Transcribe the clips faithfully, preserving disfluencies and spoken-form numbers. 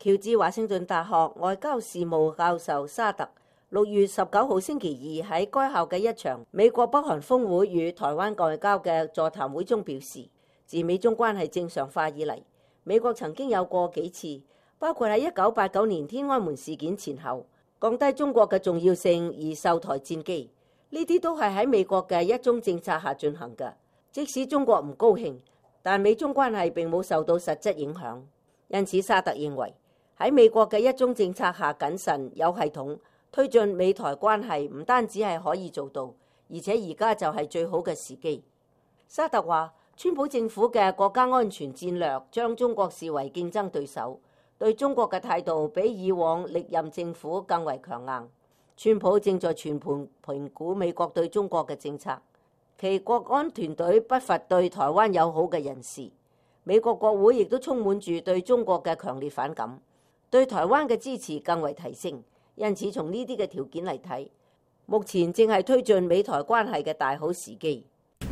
喬治華盛頓大學外交事務教授沙特六月十九號星期二喺該校嘅一場美國北韓峰會與台灣外交嘅座談會中表示，自美中關係正常化以嚟，美國曾經有過幾次，包括喺一九八九年天安門事件前後，降低中國嘅重要性而售台戰機，呢啲都係喺美國嘅一中政策下進行嘅。即使中國唔高興，但美中關係並冇受到實質影響。因此，沙特認為喺美國嘅一中政策下，謹慎有系統推進美台關係唔單止係可以做到，而且而家就係最好嘅時機。沙特話，川普政府嘅國家安全戰略將中國視為競爭對手，對中國嘅態度比以往歷任政府更為強硬。川普正在全盤評估美國對中國嘅政策，其國安團隊不乏對台灣友好嘅人士。美國國會亦都充滿住對中國嘅強烈反感，對台灣嘅支持更為提升。因此，從呢啲嘅條件嚟睇，目前正係推進美台關係嘅大好時機。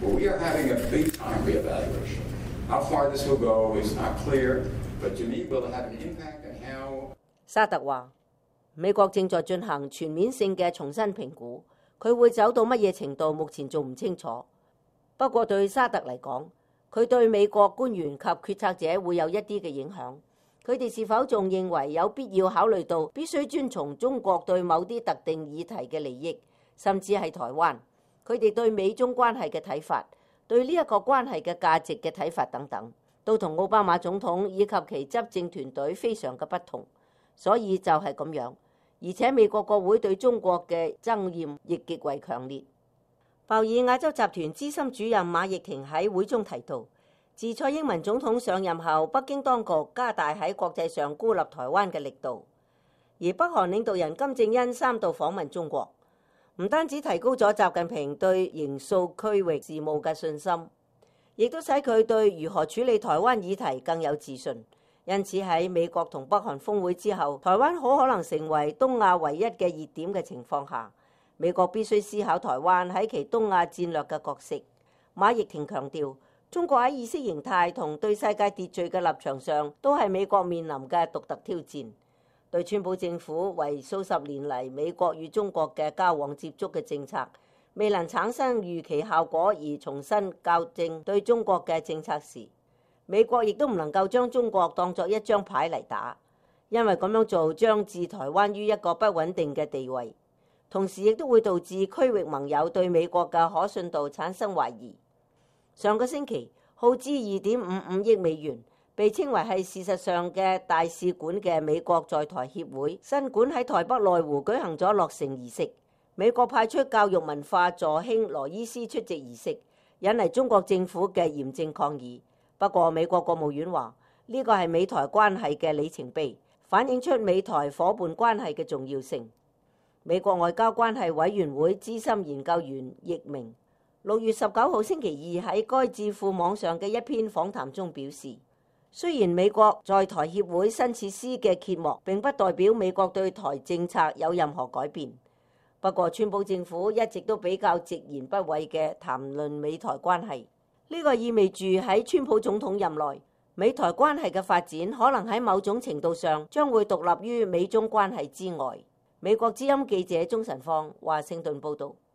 沙特話，美國正在進行全面性嘅重新評估，佢會走到乜嘢程度，目前仲唔清楚。不過對沙特嚟講，佢對美國官員及決策者會有一啲嘅影響。佢哋是否仲認為有必要考慮到必須遵從中國對某啲特定議題嘅利益，甚至係台灣？佢哋對美中關係嘅睇法，對呢一個關係嘅價值嘅睇法等等，都同奧巴馬總統以及其執政團隊非常嘅不同。所以就係咁樣，而且美國國會對中國嘅憎厭亦極為強烈。鮑爾亞洲集團資深主任馬奕婷喺會中提到，自蔡英文總統上任後，北京當局加大喺國際上孤立台灣嘅力度，而北韓領導人金正恩三度訪問中國，唔單止提高咗習近平對形塑區域事務嘅信心，亦都使佢對如何處理台灣議題更有自信。因此喺美國同北韓峰會之後，台灣好可能成為東亞唯一嘅熱點嘅情況下，美國必須思考台灣喺其東亞戰略嘅角色。馬奕婷強調，中國喺意識形態同對世界秩序嘅立場上，都係美國面臨嘅獨特挑戰。對川普政府為數十年嚟美國與中國嘅交往接觸嘅政策未能產生預期效果而重新校正對中國嘅政策時，美國亦都唔能夠將中國當作一張牌嚟打，因為咁樣做將置台灣於一個不穩定嘅地位，同時亦都會導致區域盟友對美國嘅可信度產生懷疑。上個星期耗資二點五五億美元，被稱為係事實上嘅大使館嘅美國在台協會新館喺台北內湖舉行咗落成儀式。美國派出教育文化助卿羅伊斯出席儀式，引嚟中國政府嘅嚴正抗議。不過美國國務院話呢個係美台關係嘅里程碑，反映出美台夥伴關係嘅重要性。美國外交關係委員會資深研究員易明六月十九號星期二喺該智庫網上嘅一篇訪談中表示，雖然美國在台協會新設施嘅揭幕並不代表美國對台政策有任何改變，不過川普政府一直都比較直言不諱嘅談論美台關係。呢個意味住喺川普總統任內，美台關係嘅發展可能喺某種程度上將會獨立於美中關係之外。美國之音記者鍾晨芳華盛頓報導。